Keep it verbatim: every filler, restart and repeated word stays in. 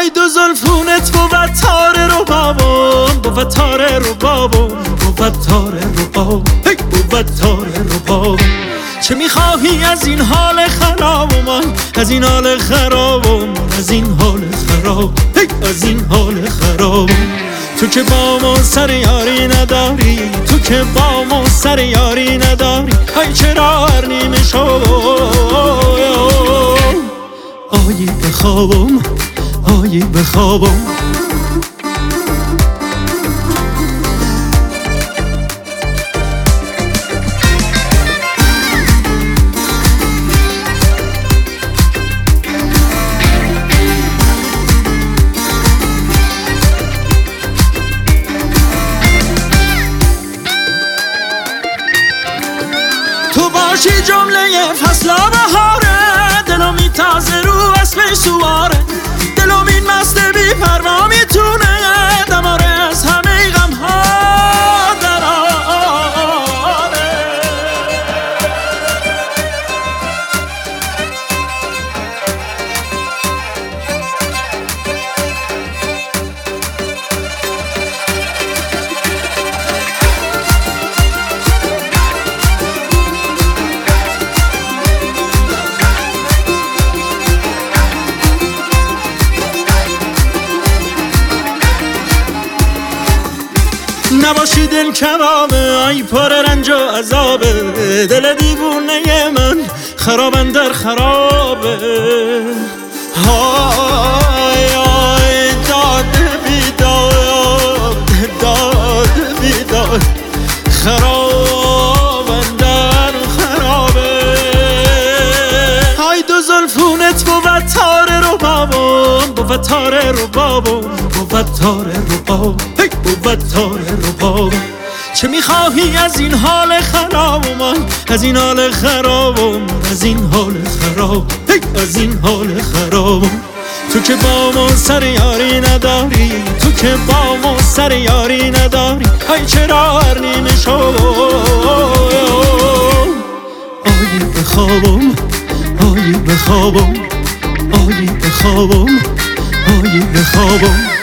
های دو زلفونت بود تاره رو بابون، بود تاره رو بابون، بود تاره رو بابون، بود تاره رو بابون. چه میخواهی از این حال خراب من، از این حال خراب من، از این حال خراب، از این حال خراب. تو که با ما سر یاری نداری، تو که با ما سر یاری نداری، های چرا هر نیمه شب آیی بخوابم، آیی بخوابم. تو باشی جمله فصل بهاره، دلم میتازه رو اسب سواره، دلم این مست بی پروا میتونه دماره از همه غم ها دراره. نباشی دل کبابه، ای پر رنج و عذابه، دل دیوونه من خرابن در خرابه. های های داد بیداد، داد بیداد، خرابن در خرابه. های دو زلفونت بود تاره رو بابون، بود تاره رو بابون، بود تاره رو بابون، بود تاره رو بابون. چه میخواهی از این حال خراب من، از این حال خراب من، از این حال خراب، از این حال خراب. تو که با ما سر یاری نداری، تو که با ما سر یاری نداری، های چرا هر نیمه شب آیی بخوابم، آیی بخوابم، آیی بخوابم، آیی بخوابم.